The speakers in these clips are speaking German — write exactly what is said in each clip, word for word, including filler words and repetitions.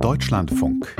Deutschlandfunk.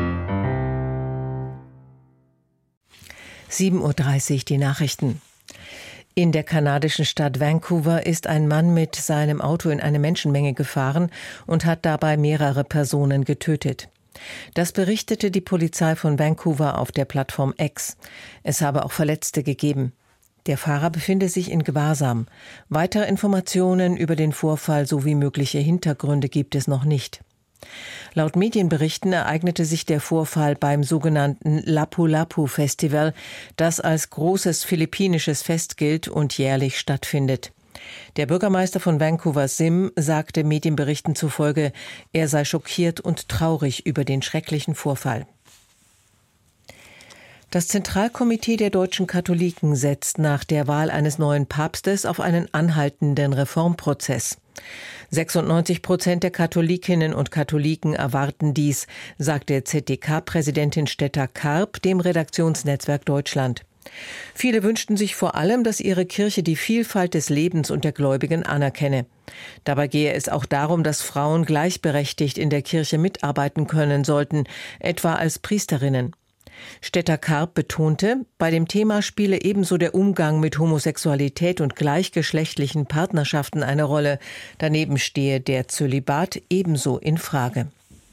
sieben Uhr dreißig, die Nachrichten. In der kanadischen Stadt Vancouver ist ein Mann mit seinem Auto in eine Menschenmenge gefahren und hat dabei mehrere Personen getötet. Das berichtete die Polizei von Vancouver auf der Plattform X. Es habe auch Verletzte gegeben. Der Fahrer befinde sich in Gewahrsam. Weitere Informationen über den Vorfall sowie mögliche Hintergründe gibt es noch nicht. Laut Medienberichten ereignete sich der Vorfall beim sogenannten Lapu-Lapu-Festival, das als großes philippinisches Fest gilt und jährlich stattfindet. Der Bürgermeister von Vancouver, Sim, sagte Medienberichten zufolge, er sei schockiert und traurig über den schrecklichen Vorfall. Das Zentralkomitee der deutschen Katholiken setzt nach der Wahl eines neuen Papstes auf einen anhaltenden Reformprozess. sechsundneunzig Prozent der Katholikinnen und Katholiken erwarten dies, sagte Z D K-Präsidentin Stetta Karp dem Redaktionsnetzwerk Deutschland. Viele wünschten sich vor allem, dass ihre Kirche die Vielfalt des Lebens und der Gläubigen anerkenne. Dabei gehe es auch darum, dass Frauen gleichberechtigt in der Kirche mitarbeiten können sollten, etwa als Priesterinnen. Stetta Karp betonte, bei dem Thema spiele ebenso der Umgang mit Homosexualität und gleichgeschlechtlichen Partnerschaften eine Rolle. Daneben stehe der Zölibat ebenso in Frage.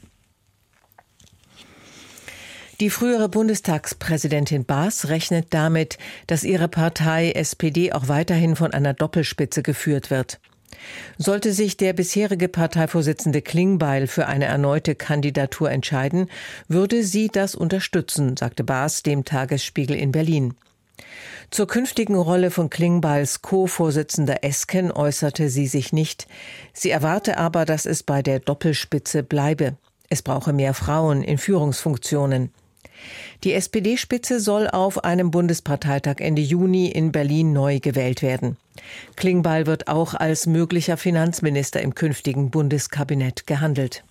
Die frühere Bundestagspräsidentin Baas rechnet damit, dass ihre Partei S P D auch weiterhin von einer Doppelspitze geführt wird. Sollte sich der bisherige Parteivorsitzende Klingbeil für eine erneute Kandidatur entscheiden, würde sie das unterstützen, sagte Baas dem Tagesspiegel in Berlin. Zur künftigen Rolle von Klingbeils Co-Vorsitzender Esken äußerte sie sich nicht. Sie erwarte aber, dass es bei der Doppelspitze bleibe. Es brauche mehr Frauen in Führungsfunktionen. Die S P D-Spitze soll auf einem Bundesparteitag Ende Juni in Berlin neu gewählt werden. Klingbeil wird auch als möglicher Finanzminister im künftigen Bundeskabinett gehandelt.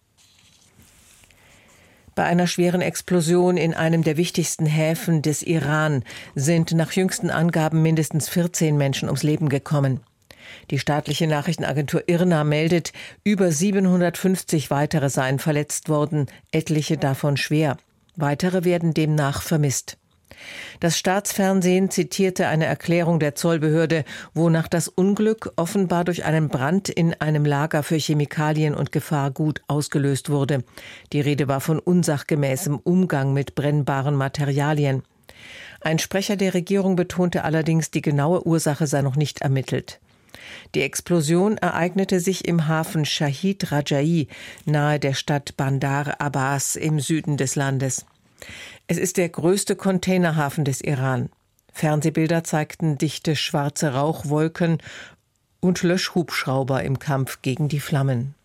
Bei einer schweren Explosion in einem der wichtigsten Häfen des Iran sind nach jüngsten Angaben mindestens vierzehn Menschen ums Leben gekommen. Die staatliche Nachrichtenagentur I R N A meldet, über siebenhundertfünfzig weitere seien verletzt worden, etliche davon schwer. Weitere werden demnach vermisst. Das Staatsfernsehen zitierte eine Erklärung der Zollbehörde, wonach das Unglück offenbar durch einen Brand in einem Lager für Chemikalien und Gefahrgut ausgelöst wurde. Die Rede war von unsachgemäßem Umgang mit brennbaren Materialien. Ein Sprecher der Regierung betonte allerdings, die genaue Ursache sei noch nicht ermittelt. Die Explosion ereignete sich im Hafen Shahid Rajai nahe der Stadt Bandar Abbas im Süden des Landes. Es ist der größte Containerhafen des Iran. Fernsehbilder zeigten dichte schwarze Rauchwolken und Löschhubschrauber im Kampf gegen die Flammen.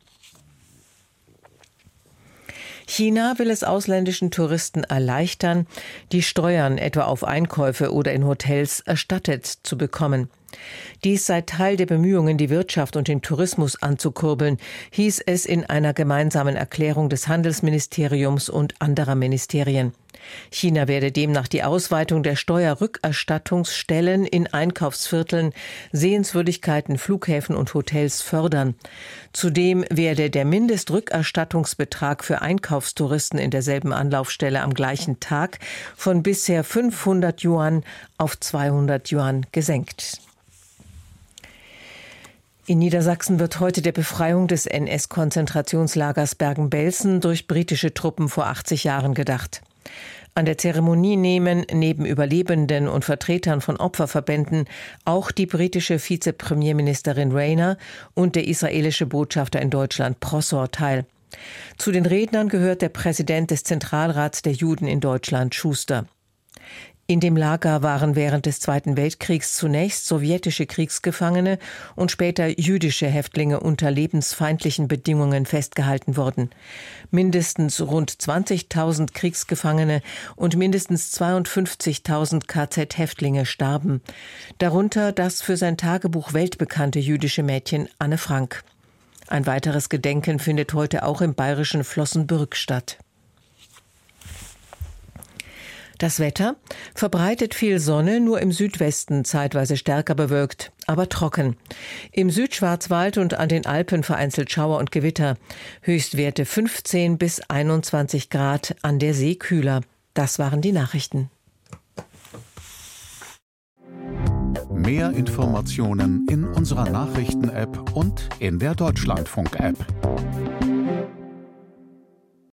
China will es ausländischen Touristen erleichtern, die Steuern etwa auf Einkäufe oder in Hotels erstattet zu bekommen. Dies sei Teil der Bemühungen, die Wirtschaft und den Tourismus anzukurbeln, hieß es in einer gemeinsamen Erklärung des Handelsministeriums und anderer Ministerien. China werde demnach die Ausweitung der Steuerrückerstattungsstellen in Einkaufsvierteln, Sehenswürdigkeiten, Flughäfen und Hotels fördern. Zudem werde der Mindestrückerstattungsbetrag für Einkaufstouristen in derselben Anlaufstelle am gleichen Tag von bisher fünfhundert Yuan auf zweihundert Yuan gesenkt. In Niedersachsen wird heute der Befreiung des N S-Konzentrationslagers Bergen-Belsen durch britische Truppen vor achtzig Jahren gedacht. An der Zeremonie nehmen neben Überlebenden und Vertretern von Opferverbänden auch die britische Vizepremierministerin Rayner und der israelische Botschafter in Deutschland Prosor teil. Zu den Rednern gehört der Präsident des Zentralrats der Juden in Deutschland, Schuster. In dem Lager waren während des Zweiten Weltkriegs zunächst sowjetische Kriegsgefangene und später jüdische Häftlinge unter lebensfeindlichen Bedingungen festgehalten worden. Mindestens rund zwanzigtausend Kriegsgefangene und mindestens zweiundfünfzigtausend K Z-Häftlinge starben. Darunter das für sein Tagebuch weltbekannte jüdische Mädchen Anne Frank. Ein weiteres Gedenken findet heute auch im bayerischen Flossenbürg statt. Das Wetter? Verbreitet viel Sonne, nur im Südwesten zeitweise stärker bewölkt, aber trocken. Im Südschwarzwald und an den Alpen vereinzelt Schauer und Gewitter. Höchstwerte fünfzehn bis einundzwanzig Grad, an der See kühler. Das waren die Nachrichten. Mehr Informationen in unserer Nachrichten-App und in der Deutschlandfunk-App.